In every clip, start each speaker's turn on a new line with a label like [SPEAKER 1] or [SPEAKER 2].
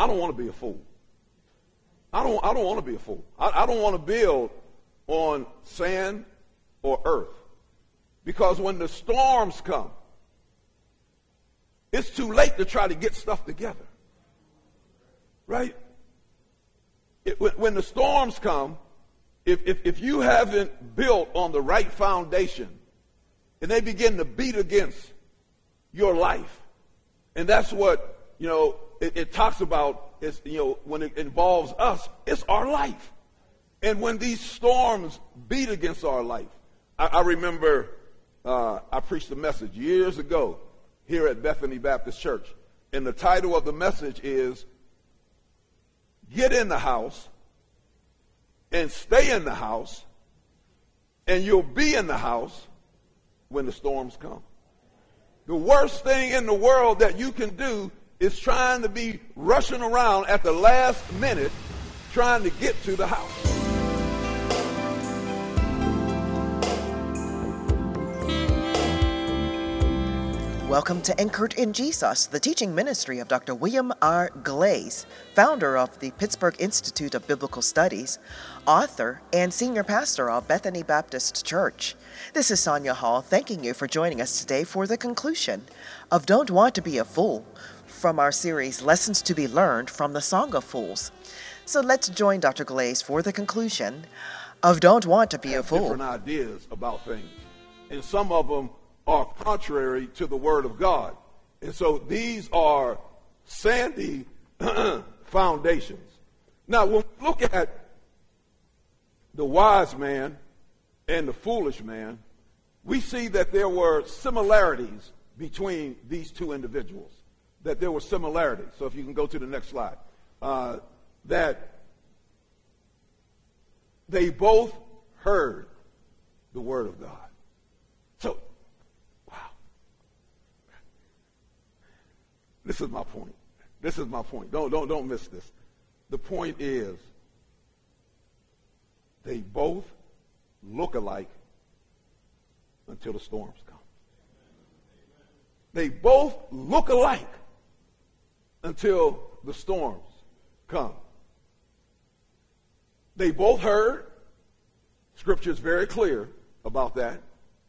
[SPEAKER 1] don't want to be a fool. I don't want to be a fool. I don't want to build on sand or earth. Because when the storms come, it's too late to try to get stuff together. Right? When the storms come, if you haven't built on the right foundation, and they begin to beat against your life, and that's what, it talks about, is, when it involves us, it's our life. And when these storms beat against our life, I remember I preached a message years ago here at Bethany Baptist Church, and the title of the message is, Get in the House and Stay in the House, and you'll be in the house when the storms come. The worst thing in the world that you can do is trying to be rushing around at the last minute trying to get to the house.
[SPEAKER 2] Welcome to Anchored in Jesus, the teaching ministry of Dr. William R. Glaze, founder of the Pittsburgh Institute of Biblical Studies, author, and senior pastor of Bethany Baptist Church. This is Sonia Hall, thanking you for joining us today for the conclusion of Don't Want to Be a Fool, from our series Lessons to be Learned from the Song of Fools. So let's join Dr. Glaze for the conclusion of Don't Want to Be a Fool.
[SPEAKER 1] Different ideas about things, and some of them are contrary to the Word of God. And so these are sandy foundations. Now, when we look at the wise man and the foolish man, we see that there were similarities between these two individuals, that there were similarities. So if you can go to the next slide, that they both heard the Word of God. So, this is my point. This is my point. Don't miss this. The point is, they both look alike until the storms come. They both look alike until the storms come. They both heard. Scripture is very clear about that.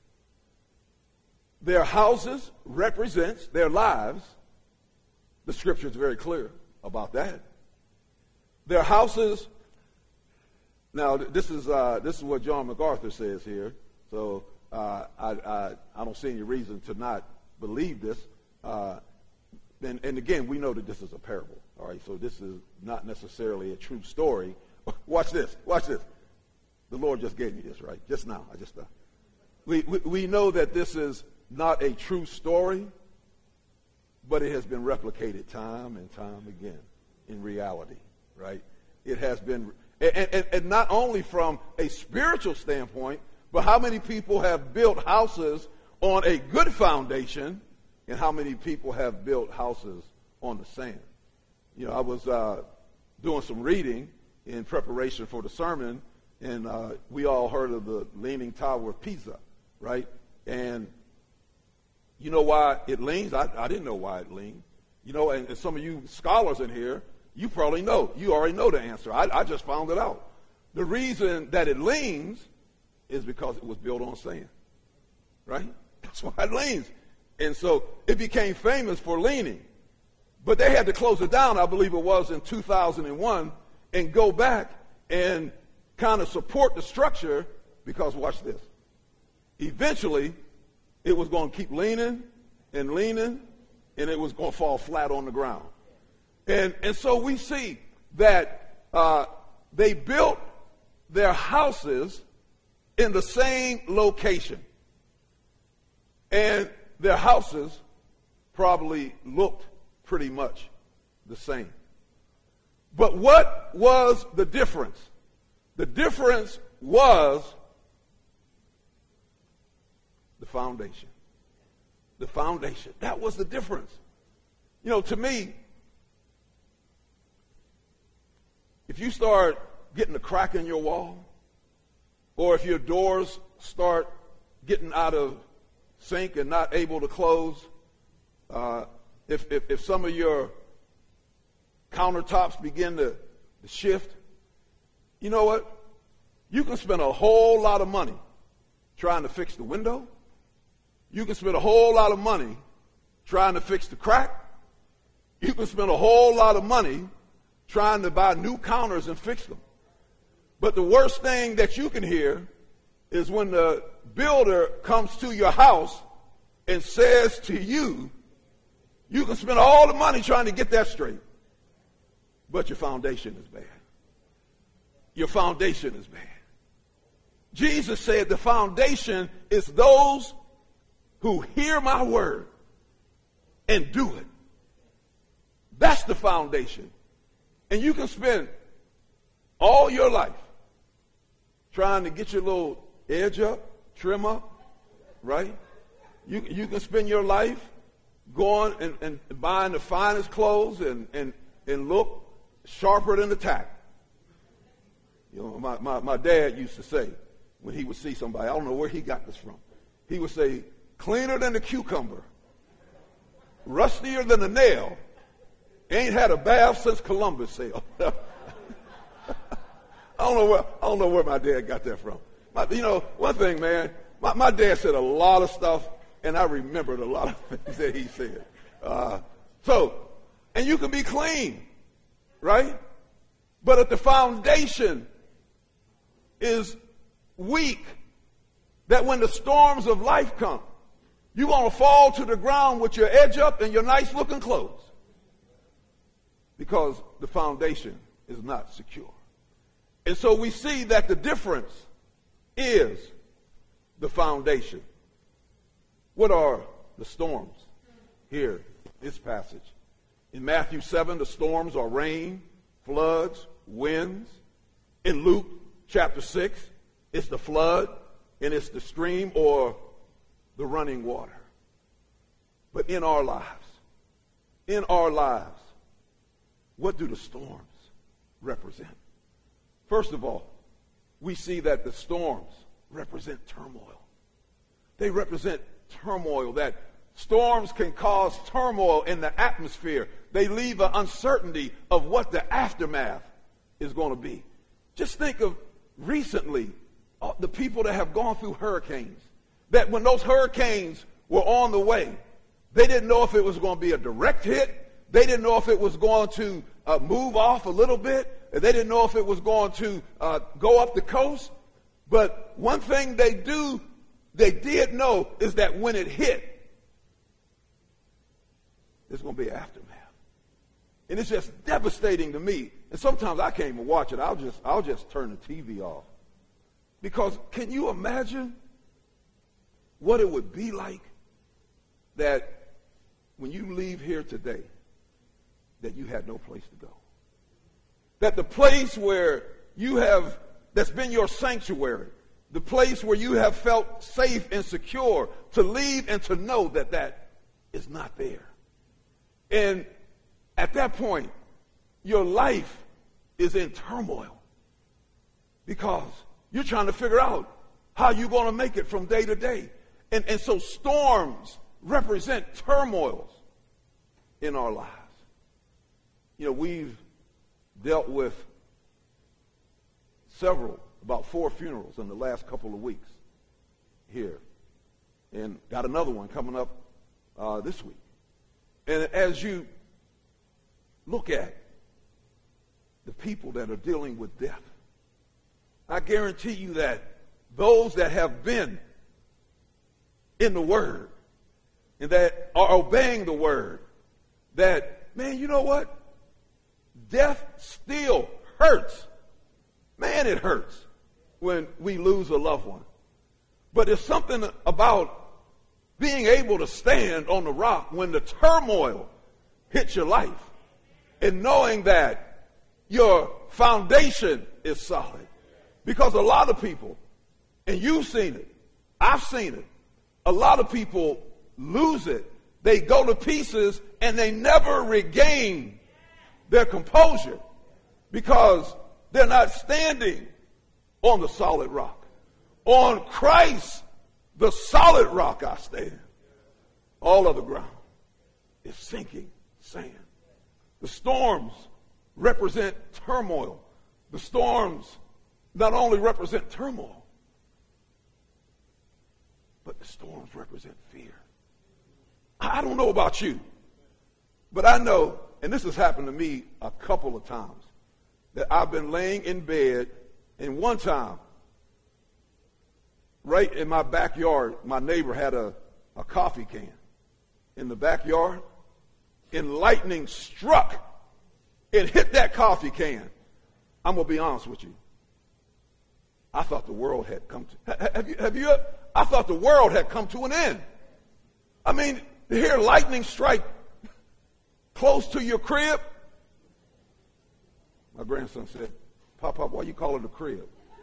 [SPEAKER 1] Their houses represents their lives. The Scripture is very clear about that. Their houses. Now, this is what John MacArthur says here. So I don't see any reason to not believe this. And again, we know that this is a parable. All right, so this is not necessarily a true story. Watch this. Watch this. The Lord just gave me this, right? Just now. We know that this is not a true story, but it has been replicated time and time again in reality, right? It has been, and not only from a spiritual standpoint, but how many people have built houses on a good foundation, and how many people have built houses on the sand. I was doing some reading in preparation for the sermon, and we all heard of the Leaning Tower of Pisa, right? And you know why it leans? I didn't know why it leaned. And some of you scholars in here, you probably know. You already know the answer. I just found it out. The reason that it leans is because it was built on sand, right? That's why it leans. And so it became famous for leaning. But they had to close it down, I believe it was in 2001, and go back and kind of support the structure because, watch this, eventually it was going to keep leaning, and it was going to fall flat on the ground. And so we see that they built their houses in the same location. And their houses probably looked pretty much the same. But what was the difference? The difference was the foundation. The foundation. That was the difference. To me, if you start getting a crack in your wall, or if your doors start getting out of sync and not able to close, if some of your countertops begin to shift, you know what? You can spend a whole lot of money trying to fix the window. You can spend a whole lot of money trying to fix the crack. You can spend a whole lot of money trying to buy new counters and fix them. But the worst thing that you can hear is when the builder comes to your house and says to you, you can spend all the money trying to get that straight, but your foundation is bad. Your foundation is bad. Jesus said the foundation is those who hear my word and do it. That's the foundation. And you can spend all your life trying to get your little edge up, trim up, right? You can spend your life going and buying the finest clothes and look sharper than the tack. You know, my dad used to say when he would see somebody, I don't know where he got this from, he would say, cleaner than the cucumber, rustier than a nail, ain't had a bath since Columbus sailed. I don't know where my dad got that from. One thing, man, my dad said a lot of stuff, and I remembered a lot of things that he said. And you can be clean, right? But if the foundation is weak, that when the storms of life come, you're going to fall to the ground with your edge up and your nice looking clothes because the foundation is not secure. And so we see that the difference is the foundation. What are the storms here in this passage? In Matthew 7, the storms are rain, floods, winds. In Luke chapter 6, it's the flood and it's the stream or the running water. But in our lives, what do the storms represent? First of all, we see that the storms represent turmoil. They represent turmoil, that storms can cause turmoil in the atmosphere. They leave an uncertainty of what the aftermath is going to be. Just think of recently the people that have gone through hurricanes, that when those hurricanes were on the way, they didn't know if it was going to be a direct hit. They didn't know if it was going to move off a little bit. They didn't know if it was going to go up the coast. But one thing they did know is that when it hit, there's going to be an aftermath. And it's just devastating to me. And sometimes I can't even watch it. I'll just turn the TV off. Because can you imagine what it would be like that when you leave here today, that you had no place to go? That the place where that's been your sanctuary, the place where you have felt safe and secure, to leave and to know that is not there. And at that point, your life is in turmoil because you're trying to figure out how you're going to make it from day to day. And so storms represent turmoils in our lives. We've dealt with about 4 funerals in the last couple of weeks here. And got another one coming up this week. And as you look at the people that are dealing with death, I guarantee you that those that have been in the Word and that are obeying the Word, that, man, you know what? Death still hurts. Man, it hurts when we lose a loved one. But there's something about being able to stand on the rock when the turmoil hits your life and knowing that your foundation is solid. Because a lot of people, and you've seen it, I've seen it, a lot of people lose it. They go to pieces and they never regain their composure because they're not standing on the solid rock. On Christ, the solid rock I stand. All of the ground is sinking sand. The storms represent turmoil. The storms not only represent turmoil, but the storms represent fear. I don't know about you, but I know, and this has happened to me a couple of times, that I've been laying in bed, and one time, right in my backyard, my neighbor had a coffee can in the backyard, and lightning struck and hit that coffee can. I'm going to be honest with you. I thought the world had come to, I thought the world had come to an end. I mean, to hear lightning strike close to your crib. My grandson said, Pop, why you call it a crib?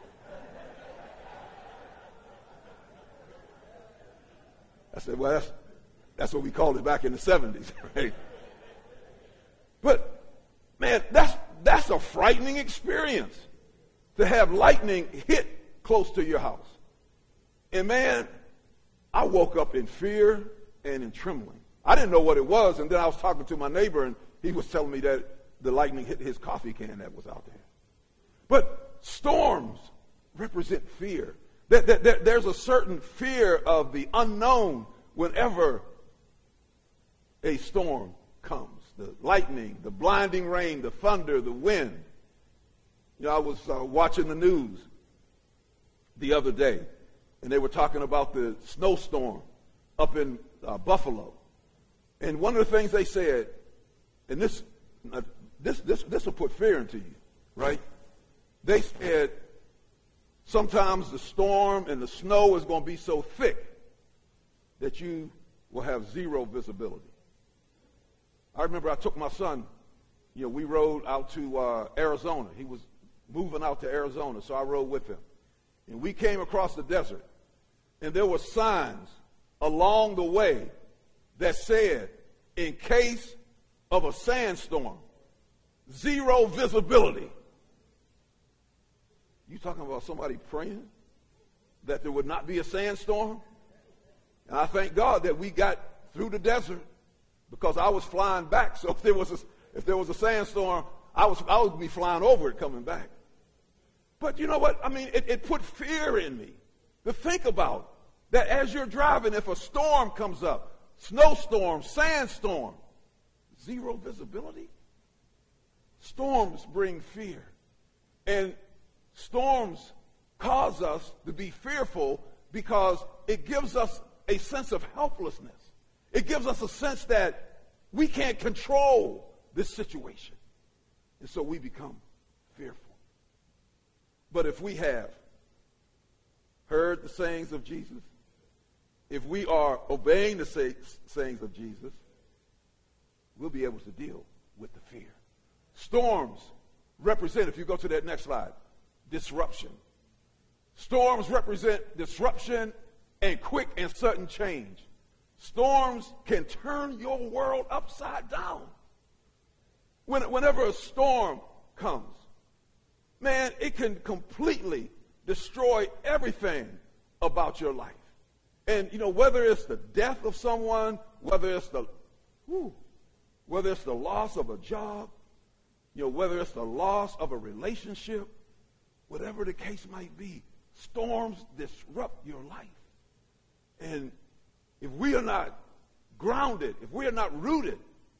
[SPEAKER 1] I said, well, that's what we called it back in the 70s, right? But, man, that's a frightening experience to have lightning hit close to your house. And, man, I woke up in fear and in trembling. I didn't know what it was, and then I was talking to my neighbor, and he was telling me that the lightning hit his coffee can that was out there. But storms represent fear. There's a certain fear of the unknown whenever a storm comes. The lightning, the blinding rain, the thunder, the wind. You know, I was watching the news the other day, and they were talking about the snowstorm up in Buffalo. And one of the things they said, and this will put fear into you, right? They said sometimes the storm and the snow is going to be so thick that you will have zero visibility. I remember I took my son, we rode out to Arizona. He was moving out to Arizona, so I rode with him. And we came across the desert, and there were signs along the way that said, in case of a sandstorm, zero visibility. You talking about somebody praying that there would not be a sandstorm? And I thank God that we got through the desert because I was flying back. So if there was a sandstorm, I would be flying over it coming back. But you know what? I mean, it put fear in me to think about that as you're driving, if a storm comes up, snowstorm, sandstorm, zero visibility. Storms bring fear. And storms cause us to be fearful because it gives us a sense of helplessness. It gives us a sense that we can't control this situation. And so we become fearful. But if we have heard the sayings of Jesus, if we are obeying the sayings of Jesus, we'll be able to deal with the fear. Storms represent, if you go to that next slide, disruption. Storms represent disruption and quick and sudden change. Storms can turn your world upside down. Whenever a storm comes, man, it can completely destroy everything about your life. And, whether it's the death of someone, whether it's the loss of a job, whether it's the loss of a relationship, whatever the case might be, storms disrupt your life. And if we are not grounded, if we are not rooted,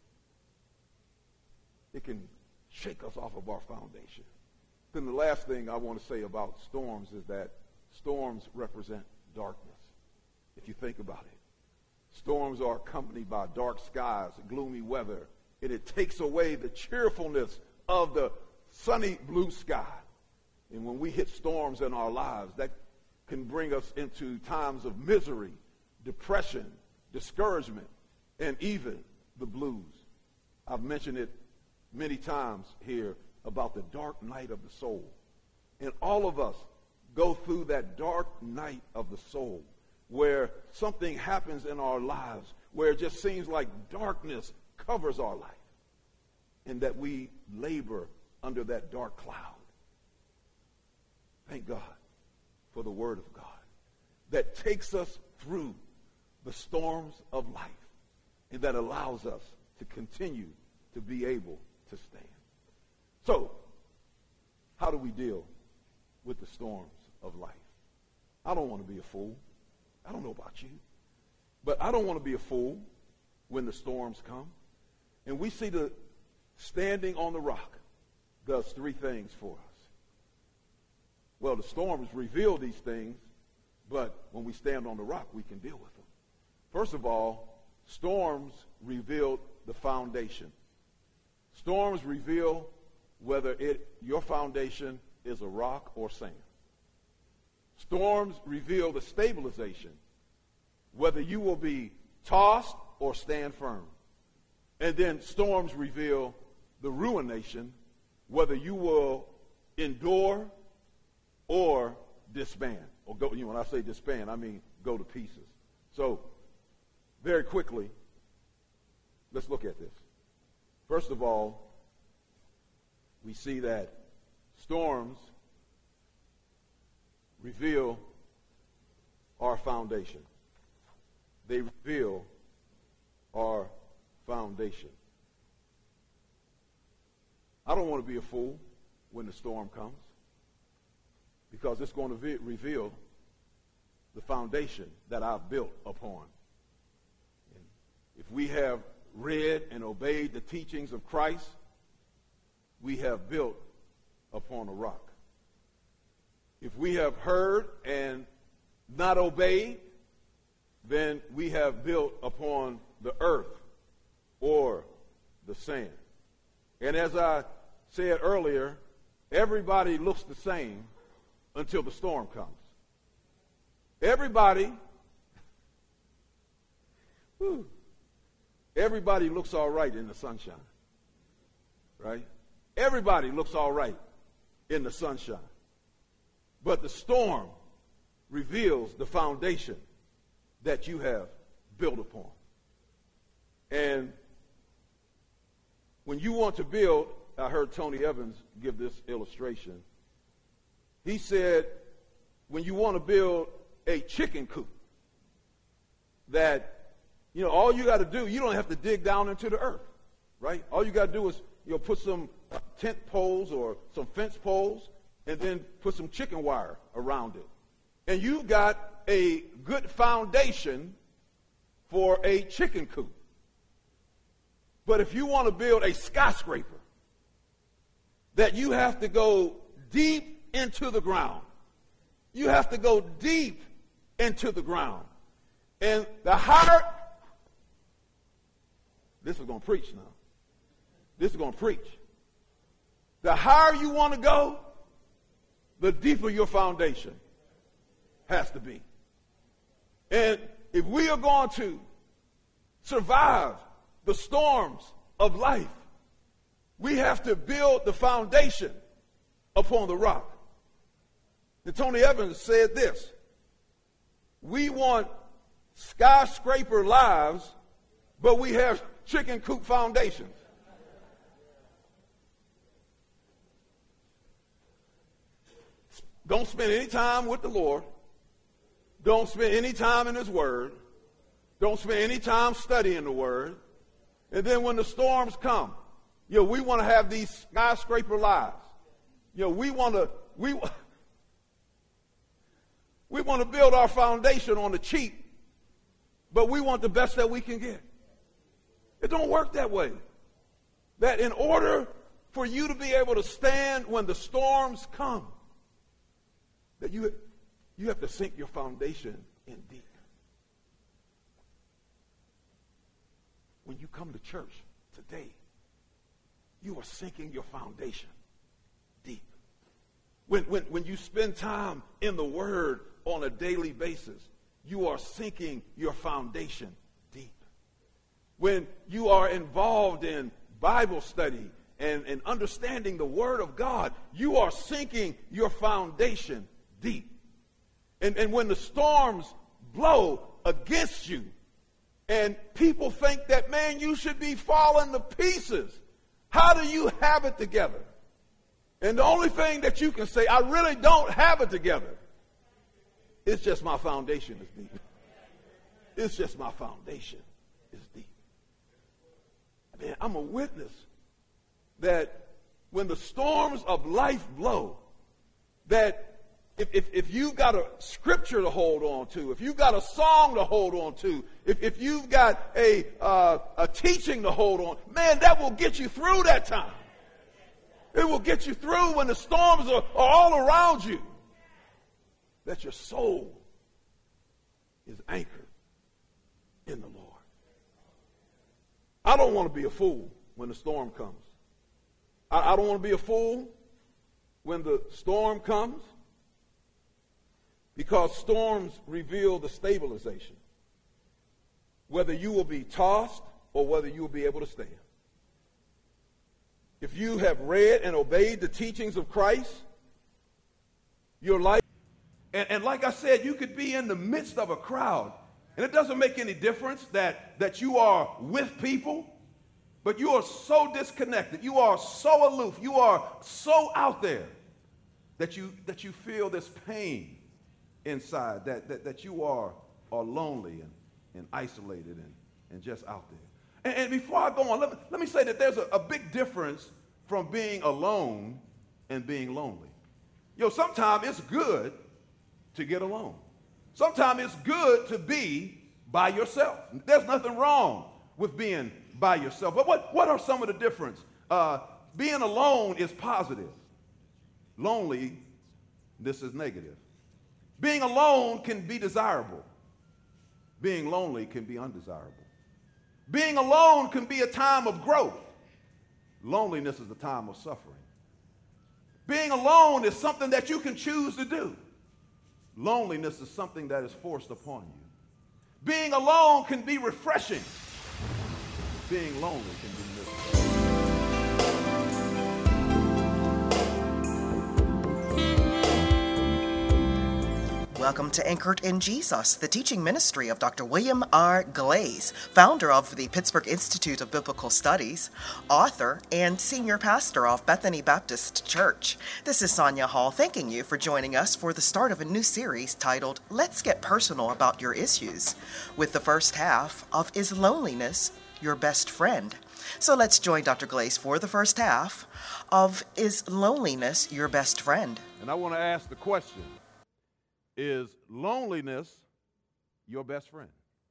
[SPEAKER 1] it can shake us off of our foundation. Then the last thing I want to say about storms is that storms represent darkness. If you think about it, storms are accompanied by dark skies, gloomy weather, and it takes away the cheerfulness of the sunny blue sky. And when we hit storms in our lives, that can bring us into times of misery, depression, discouragement, and even the blues. I've mentioned it many times here about the dark night of the soul. And all of us go through that dark night of the soul where something happens in our lives where it just seems like darkness covers our life and that we labor under that dark cloud. Thank God for the Word of God that takes us through the storms of life and that allows us to continue to be able to stand. storms of life. I don't want to be a fool. I don't know about you. But I don't want to be a fool when the storms come. And we see the standing on the rock does three things for us. Well, the storms reveal these things, but when we stand on the rock, we can deal with them. First of all, storms reveal the foundation. Storms reveal whether your foundation is a rock or sand. Storms reveal the stabilization, whether you will be tossed or stand firm. And then storms reveal the ruination, whether you will endure or disband. Or go, when I say disband, I mean go to pieces. So, very quickly, let's look at this. First of all, we see that storms reveal our foundation. They reveal our foundation. I don't want to be a fool when the storm comes, because it's going to reveal the foundation that I've built upon. And if we have read and obeyed the teachings of Christ, we have built upon a rock. If we have heard and not obeyed, then we have built upon the earth or the sand. And as I said earlier, everybody looks the same until the storm comes. Everybody looks all right in the sunshine, right? Everybody looks all right in the sunshine. But the storm reveals the foundation that you have built upon. And when you want to build, I heard Tony Evans give this illustration. He said, when you want to build a chicken coop, that, all you got to do, you don't have to dig down into the earth, right? All you got to do is, put some tent poles or some fence poles and then put some chicken wire around it. And you've got a good foundation for a chicken coop. But if you want to build a skyscraper, that you have to go deep into the ground. You have to go deep into the ground. And the higher, this is going to preach now. This is going to preach. The higher you want to go, the deeper your foundation has to be. And if we are going to survive the storms of life, we have to build the foundation upon the rock. And Tony Evans said this: we want skyscraper lives, but we have chicken coop foundations. Don't spend any time with the Lord. Don't spend any time in His Word. Don't spend any time studying the Word. And then when the storms come, we want to have these skyscraper lives. We want to build our foundation on the cheap, but we want the best that we can get. It don't work that way. That in order for you to be able to stand when the storms come, that you have to sink your foundation in deep. When you come to church today, you are sinking your foundation deep. When you spend time in the Word on a daily basis, you are sinking your foundation deep. When you are involved in Bible study and understanding the Word of God, you are sinking your foundation deep. And when the storms blow against you, and people think that, man, you should be falling to pieces. How do you have it together? And the only thing that you can say, I really don't have it together, it's just my foundation is deep. It's just my foundation is deep. Man, I'm a witness that when the storms of life blow, that if you've got a scripture to hold on to, if you've got a song to hold on to, if you've got a teaching to hold on, man, that will get you through that time. It will get you through when the storms are all around you. That your soul is anchored in the Lord. I don't want to be a fool when the storm comes. I don't want to be a fool when the storm comes, because storms reveal the stabilization, whether you will be tossed or whether you will be able to stand. If you have read and obeyed the teachings of Christ, your life, and like I said, you could be in the midst of a crowd, and it doesn't make any difference that you are with people, but you are so disconnected, you are so aloof, you are so out there that you feel this pain inside, that you are lonely and isolated and just out there. And before I go on, let me say that there's a big difference from being alone and being lonely. Sometimes it's good to get alone. Sometimes it's good to be by yourself. There's nothing wrong with being by yourself. But what are some of the difference? Being alone is positive. Lonely, this is negative. Being alone can be desirable. Being lonely can be undesirable. Being alone can be a time of growth. Loneliness is a time of suffering. Being alone is something that you can choose to do. Loneliness is something that is forced upon you. Being alone can be refreshing. Being lonely can be miserable.
[SPEAKER 2] Welcome to Anchored in Jesus, the teaching ministry of Dr. William R. Glaze, founder of the Pittsburgh Institute of Biblical Studies, author, and senior pastor of Bethany Baptist Church. This is Sonia Hall thanking you for joining us for the start of a new series titled Let's Get Personal About Your Issues, with the first half of Is Loneliness Your Best Friend? So let's join Dr. Glaze for the first half of Is Loneliness Your Best Friend?
[SPEAKER 1] And I want to ask the question, is loneliness your best friend?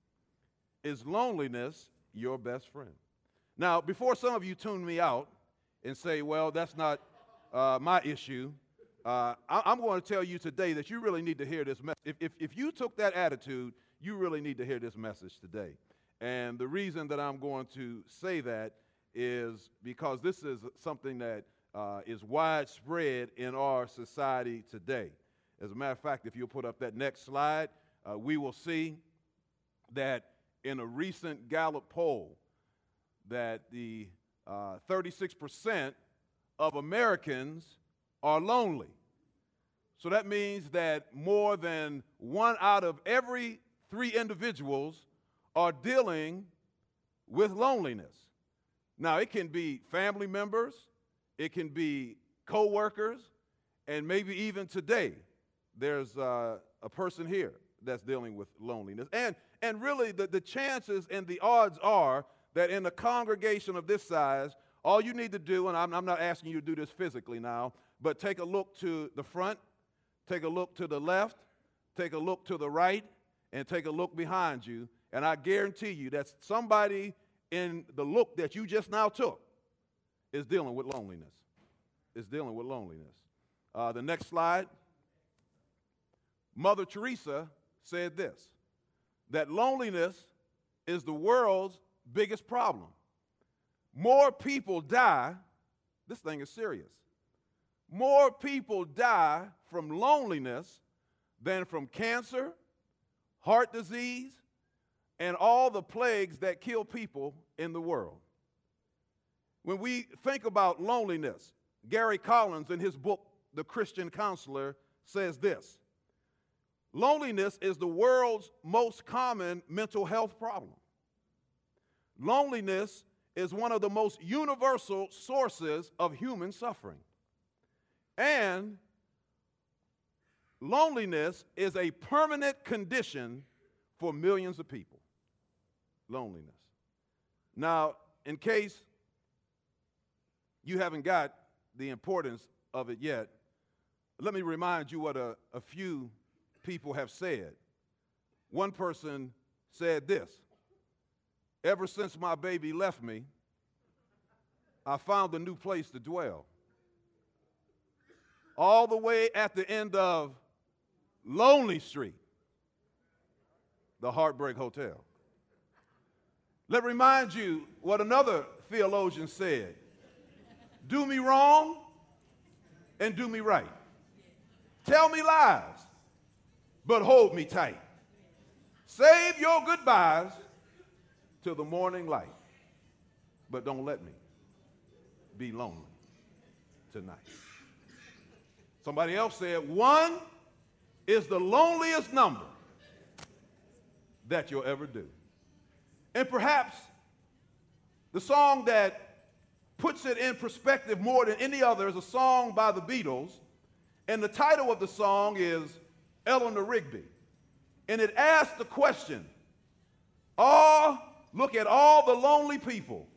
[SPEAKER 1] Is loneliness your best friend? Now, before some of you tune me out and say, well, that's not my issue, I'm going to tell you today that you really need to hear this message. If you took that attitude, you really need to hear this message today. And the reason that I'm going to say that is because this is something that is widespread in our society today. As a matter of fact, if you'll put up that next slide, we will see that in a recent Gallup poll that the 36% of Americans are lonely. So that means that more than 1 out of every 3 individuals are dealing with loneliness. Now, it can be family members, it can be co-workers, and maybe even today, there's a person here that's dealing with loneliness. And really, the chances and the odds are that in a congregation of this size, all you need to do, and I'm not asking you to do this physically now, but take a look to the front, take a look to the left, take a look to the right, and take a look behind you, and I guarantee you that somebody in the look that you just now took is dealing with loneliness. Is dealing with loneliness. The next slide. Mother Teresa said this, that loneliness is the world's biggest problem. More people die, this thing is serious, more people die from loneliness than from cancer, heart disease, and all the plagues that kill people in the world. When we think about loneliness, Gary Collins in his book, The Christian Counselor, says this, loneliness is the world's most common mental health problem. Loneliness is one of the most universal sources of human suffering. And loneliness is a permanent condition for millions of people. Loneliness. Now, in case you haven't got the importance of it yet, Let me remind you what a few people have said. One person said this: ever since my baby left me, I found a new place to dwell. All the way at the end of Lonely Street, the Heartbreak Hotel. Let me remind you what another theologian said: do me wrong and do me right. Tell me lies, but hold me tight. Save your goodbyes till the morning light, but don't let me be lonely tonight. Somebody else said, one is the loneliest number that you'll ever do. And perhaps the song that puts it in perspective more than any other is a song by the Beatles, and the title of the song is Eleanor Rigby. And it asks the question, look at all the lonely people.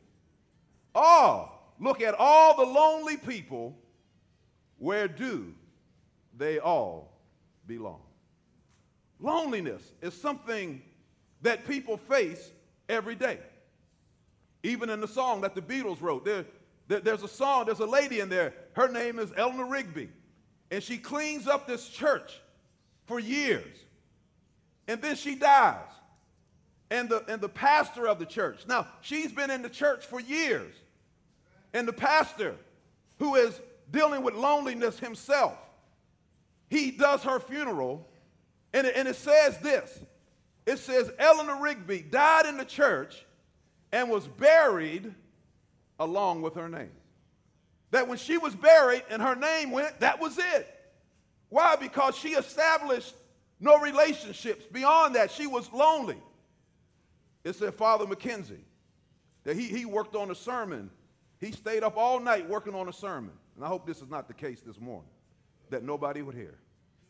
[SPEAKER 1] Look at all the lonely people. Where do they all belong? Loneliness is something that people face every day. Even in the song that the Beatles wrote, there's a song, there's a lady in there, her name is Eleanor Rigby, and she cleans up this church for years. And then she dies. And the pastor of the church, now she's been in the church for years, and the pastor, who is dealing with loneliness himself, he does her funeral, and it says this. It says Eleanor Rigby died in the church and was buried along with her name. That when she was buried and her name went, that was it. Why? Because she established no relationships. Beyond that, she was lonely. It said Father McKenzie, that he worked on a sermon. He stayed up all night working on a sermon. And I hope this is not the case this morning, that nobody would hear.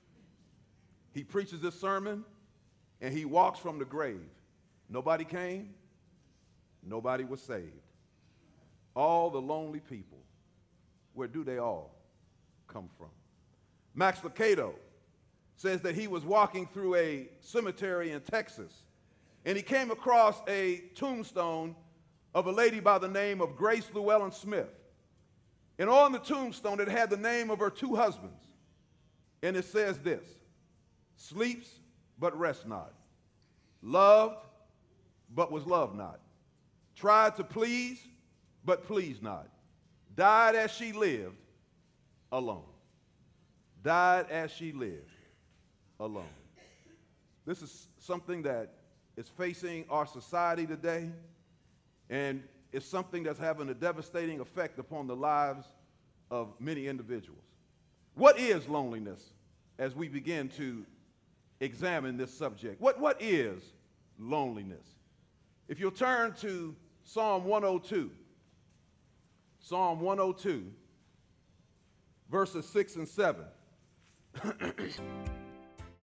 [SPEAKER 1] He preaches this sermon, and he walks from the grave. Nobody came. Nobody was saved. All the lonely people, where do they all come from? Max Lucado says that he was walking through a cemetery in Texas, and he came across a tombstone of a lady by the name of Grace Llewellyn Smith. And on the tombstone, it had the name of her two husbands. And it says this: sleeps but rest not, loved but was loved not, tried to please but pleased not, died as she lived alone. Died as she lived alone. This is something that is facing our society today, and it's something that's having a devastating effect upon the lives of many individuals. What is loneliness as we begin to examine this subject? What is loneliness? If you'll turn to Psalm 102, Psalm 102, verses 6 and 7.